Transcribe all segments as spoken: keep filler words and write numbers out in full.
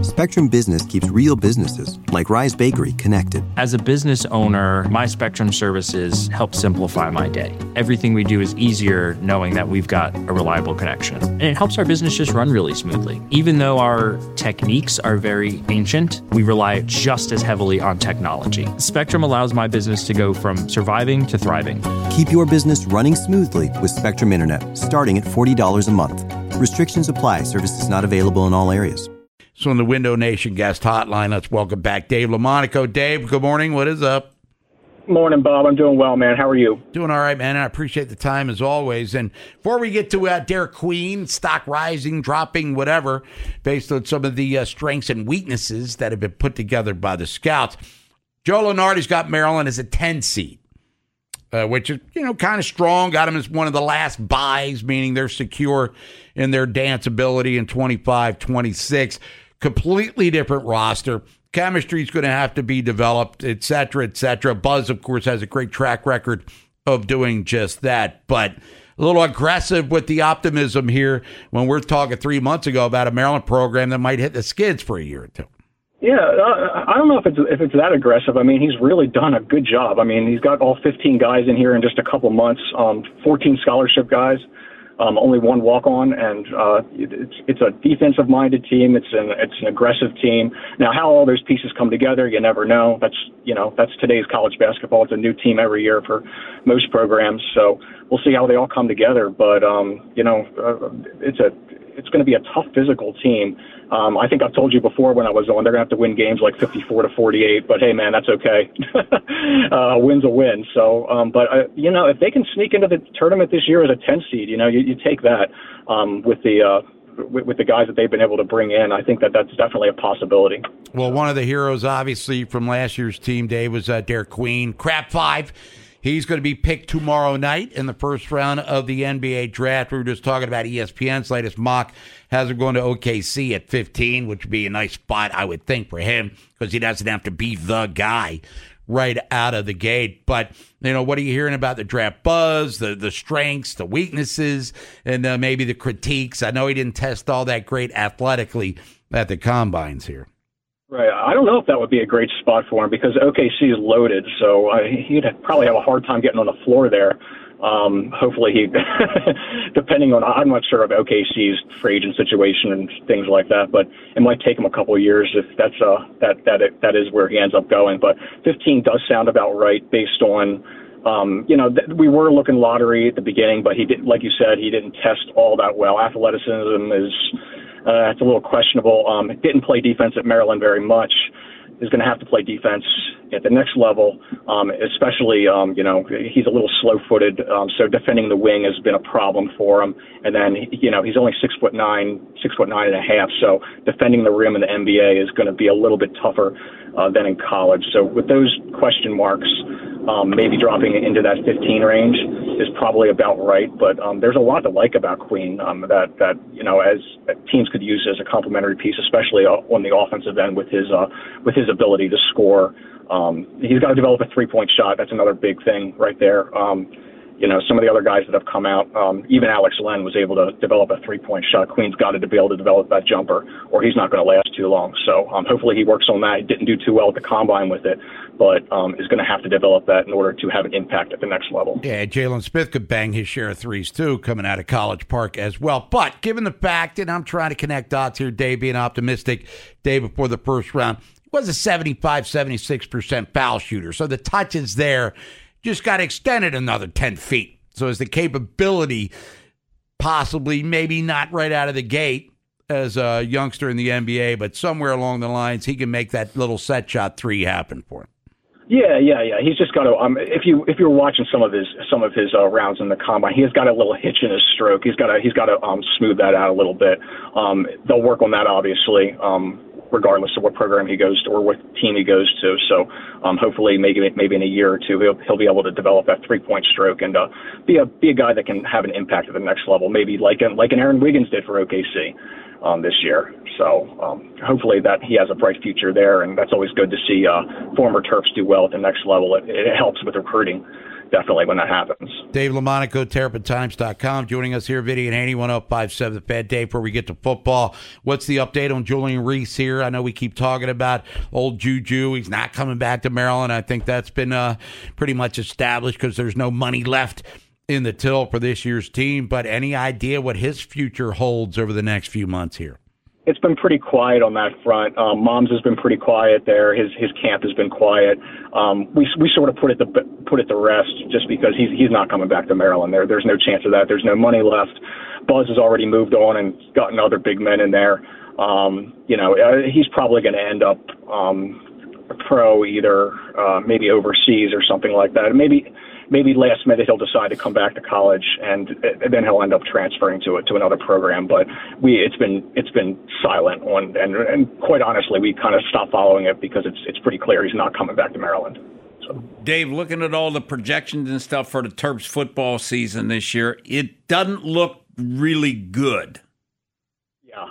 Spectrum Business keeps real businesses, like Rise Bakery, connected. As a business owner, my Spectrum services help simplify my day. Everything we do is easier knowing that we've got a reliable connection. And it helps our business just run really smoothly. Even though our techniques are very ancient, we rely just as heavily on technology. Spectrum allows my business to go from surviving to thriving. Keep your business running smoothly with Spectrum Internet, starting at forty dollars a month. Restrictions apply. Services not available in all areas. So on the Window Nation guest hotline, let's welcome back Dave LaMonaco. Dave, good morning. What is up? Morning, Bob. I'm doing well, man. How are you? Doing all right, man. I appreciate the time as always. And before we get to uh, Derek Queen, stock rising, dropping, whatever, based on some of the uh, strengths and weaknesses that have been put together by the scouts, Joe Lunardi's got Maryland as a ten seed, uh, which is, you know, kind of strong. Got them as one of the last buys, meaning they're secure in their dance ability in twenty-five twenty-six. Completely different roster. Chemistry is going to have to be developed, et cetera, et cetera. Buzz, of course, has a great track record of doing just that, but a little aggressive with the optimism here when we're talking three months ago about a Maryland program that might hit the skids for a year or two. Yeah, uh, I don't know if it's if it's that aggressive. I mean, he's really done a good job. I mean, he's got all fifteen guys in here in just a couple months, um, fourteen scholarship guys. Um, only one walk-on, and uh, it's it's a defensive-minded team. It's an it's an aggressive team. Now, how all those pieces come together, you never know. That's you know that's today's college basketball. It's a new team every year for most programs, so we'll see how they all come together. But um, you know, uh, it's a it's going to be a tough physical team. Um, I think I've told you before when I was on, they're going to have to win games like fifty-four to forty-eight. But hey, man, that's okay. uh, win's a win. So, um, but uh, you know, if they can sneak into the tournament this year as a ten seed, you know, you, you take that um, with the uh, with, with the guys that they've been able to bring in. I think that that's definitely a possibility. Well, one of the heroes, obviously, from last year's team, Dave, was uh, Derek Queen. Crab five. He's going to be picked tomorrow night in the first round of the N B A draft. We were just talking about E S P N's latest mock has him going to O K C at fifteen, which would be a nice spot, I would think, for him because he doesn't have to be the guy right out of the gate. But, you know, what are you hearing about the draft buzz, the, the strengths, the weaknesses, and uh, maybe the critiques? I know he didn't test all that great athletically at the combines here. Right. I don't know if that would be a great spot for him because O K C is loaded, so uh, he'd probably have a hard time getting on the floor there. Um, hopefully he, depending on, I'm not sure of O K C's free agent situation and things like that, but it might take him a couple of years if that's uh that that that is where he ends up going. But fifteen does sound about right based on. Um, you know, th- we were looking lottery at the beginning, but he did, like you said, he didn't test all that well. Athleticism is. Uh, it's a little questionable. Um, didn't play defense at Maryland very much. Is going to have to play defense at the next level, um, especially, um, you know, he's a little slow-footed, um, so defending the wing has been a problem for him. And then, you know, he's only six foot nine, six foot nine and a half, so defending the rim in the N B A is going to be a little bit tougher uh, than in college. So with those question marks, um, maybe dropping into that fifteen range is probably about right. But um, there's a lot to like about Queen um, that, that, you know, as that teams could use as a complementary piece, especially uh, on the offensive end with his uh, with his ability to score. Um, he's got to develop a three-point shot. That's another big thing right there. Um, you know, some of the other guys that have come out, um, even Alex Len was able to develop a three-point shot. Queen's got to be able to develop that jumper, or he's not going to last too long. So um, hopefully he works on that. He didn't do too well at the combine with it, but um, is going to have to develop that in order to have an impact at the next level. Yeah, Jalen Smith could bang his share of threes, too, coming out of College Park as well. But given the fact, and I'm trying to connect dots here, Dave, being optimistic, day before the first round, was a seventy-five, seventy-six percent foul shooter. So the touch is there. Just got extended another ten feet. So is the capability possibly maybe not right out of the gate as a youngster in the N B A, but somewhere along the lines he can make that little set shot three happen for him. Yeah, yeah, yeah. He's just got to. Um, if you if you're watching some of his some of his uh, rounds in the combine, he has got a little hitch in his stroke. He's got to he's got to um, smooth that out a little bit. Um, they'll work on that, obviously. Um, regardless of what program he goes to or what team he goes to. So um, hopefully maybe maybe in a year or two he'll he'll be able to develop that three-point stroke and uh, be a be a guy that can have an impact at the next level, maybe like an, like an Aaron Wiggins did for O K C um, this year. So um, hopefully that he has a bright future there, and that's always good to see uh, former Terps do well at the next level. It, it helps with recruiting. definitely when that happens. Dave LaMonaco, Terrapin Times dot com, joining us here, Vinny and Haney, one oh five seven The Fan. Dave, before we get to football, what's the update on Julian Reese here? I know we keep talking about old Juju. He's not coming back to Maryland. I think that's been uh, pretty much established because there's no money left in the till for this year's team. But any idea what his future holds over the next few months here? It's been pretty quiet on that front. Um, Moms has been pretty quiet there. His his camp has been quiet. Um, we we sort of put it to put it to rest just because he's he's not coming back to Maryland. There there's no chance of that. There's no money left. Buzz has already moved on and gotten other big men in there. Um, you know, uh, he's probably going to end up um, pro either uh, maybe overseas or something like that. Maybe. Maybe last minute he'll decide to come back to college, and, and then he'll end up transferring to it to another program. But we, it's been it's been silent on, and, and quite honestly, we kind of stopped following it because it's it's pretty clear he's not coming back to Maryland. So. Dave, looking at all the projections and stuff for the Terps football season this year, it doesn't look really good. Yeah.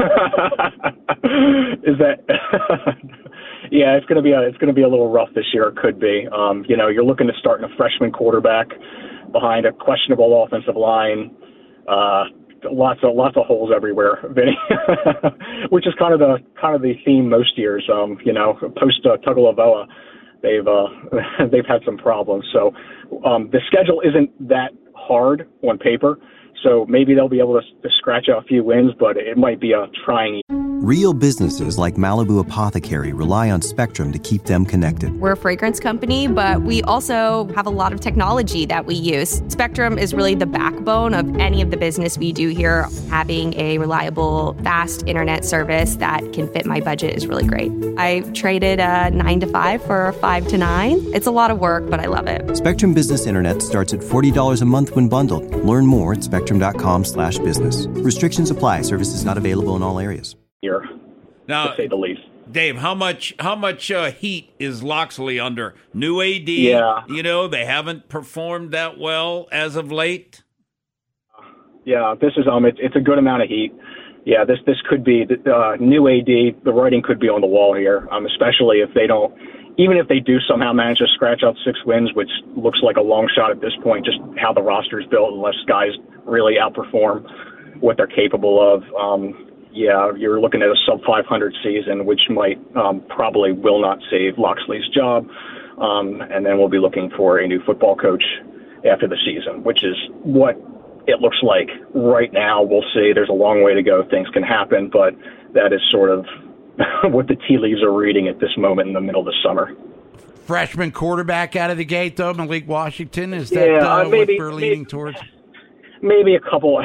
Is that? Yeah, it's gonna be a it's gonna be a little rough this year. It could be. Um, you know, you're looking to start a freshman quarterback behind a questionable offensive line. Uh, lots of lots of holes everywhere, Vinny. Which is kind of the kind of the theme most years. Um, you know, post uh, Tagovailoa, they've uh, they've had some problems. So um, the schedule isn't that hard on paper. So maybe they'll be able to, to scratch out a few wins, but it might be a trying. Real businesses like Malibu Apothecary rely on Spectrum to keep them connected. We're a fragrance company, but we also have a lot of technology that we use. Spectrum is really the backbone of any of the business we do here. Having a reliable, fast internet service that can fit my budget is really great. I traded a nine to five for a five to nine. It's a lot of work, but I love it. Spectrum Business Internet starts at forty dollars a month when bundled. Learn more at spectrum.com slash business. Restrictions apply. Services not available in all areas. Here, now, to say the least. Dave, how much how much uh, heat is Loxley under? New A D, yeah. You know, they haven't performed that well as of late. Yeah, this is um, it's it's a good amount of heat. Yeah, this this could be the uh, new A D. The writing could be on the wall here, um, especially if they don't. Even if they do somehow manage to scratch out six wins, which looks like a long shot at this point, just how the roster is built, unless guys really outperform what they're capable of. Um, Yeah, you're looking at a sub five hundred season, which might um, probably will not save Loxley's job. Um, and then we'll be looking for a new football coach after the season, which is what it looks like right now. We'll see. There's a long way to go. Things can happen, but that is sort of what the tea leaves are reading at this moment in the middle of the summer. Freshman quarterback out of the gate, though, Malik Washington. Is that yeah, uh, maybe, what we're leaning maybe, towards? Maybe a couple.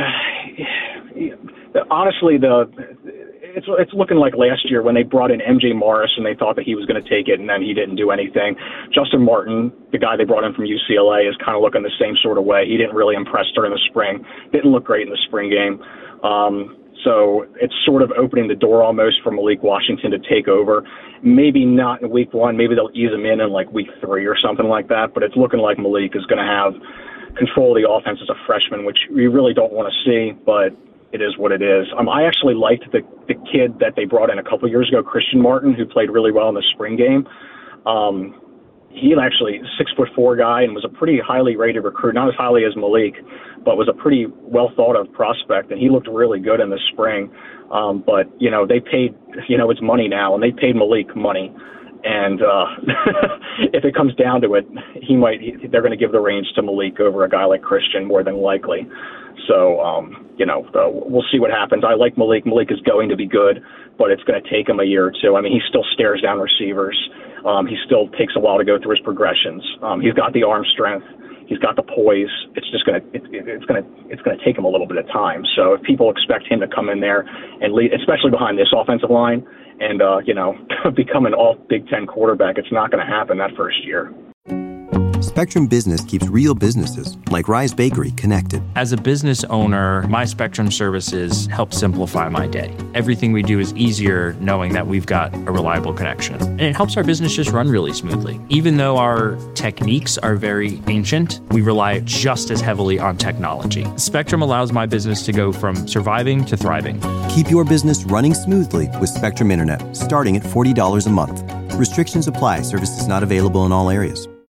Honestly, the it's it's looking like last year when they brought in M J Morris and they thought that he was going to take it, and then he didn't do anything. Justin Martin, the guy they brought in from U C L A, is kind of looking the same sort of way. He didn't really impress during the spring. Didn't look great in the spring game. Um, so it's sort of opening the door almost for Malik Washington to take over. Maybe not in week one. Maybe they'll ease him in in like week three or something like that. But it's looking like Malik is going to have control of the offense as a freshman, which we really don't want to see, but it is what it is. Um, I actually liked the, the kid that they brought in a couple years ago, Christian Martin, who played really well in the spring game. Um, he actually six foot four guy and was a pretty highly rated recruit, not as highly as Malik, but was a pretty well thought of prospect, and he looked really good in the spring. Um, but you know, they paid, you know, it's money now, and they paid Malik money. And uh, if it comes down to it, he might. They're going to give the reins to Malik over a guy like Christian more than likely. So, um, you know, the, we'll see what happens. I like Malik. Malik is going to be good, but it's going to take him a year or two. I mean, he still stares down receivers. Um, he still takes a while to go through his progressions. Um, he's got the arm strength. He's got the poise. It's just going to it, it, it's going to it's going to take him a little bit of time. So if people expect him to come in there and lead, especially behind this offensive line, and uh, you know, become an all Big Ten quarterback, it's not going to happen that first year. Spectrum Business keeps real businesses, like Rise Bakery, connected. As a business owner, my Spectrum services help simplify my day. Everything we do is easier knowing that we've got a reliable connection. And it helps our business just run really smoothly. Even though our techniques are very ancient, we rely just as heavily on technology. Spectrum allows my business to go from surviving to thriving. Keep your business running smoothly with Spectrum Internet, starting at forty dollars a month. Restrictions apply. Services not available in all areas.